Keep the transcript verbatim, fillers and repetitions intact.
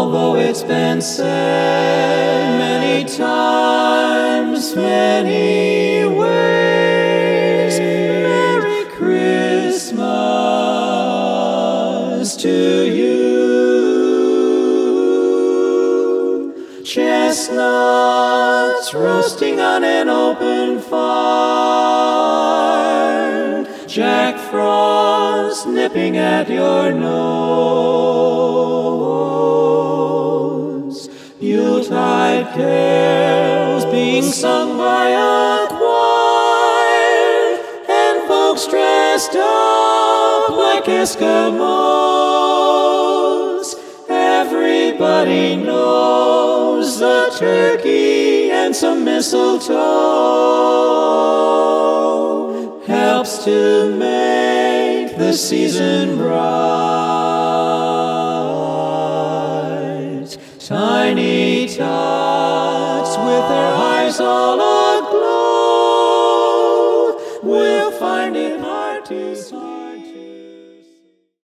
Although it's been said many times, many ways, Merry Christmas to you. Chestnuts roasting on an open fire, Jack Frost nipping at your nose, Yuletide carols being sung by a choir, and folks dressed up like Eskimos. Everybody knows the turkey and some mistletoe helps to make the season bright. Tiny tots with their eyes all aglow will find it hard to sleep.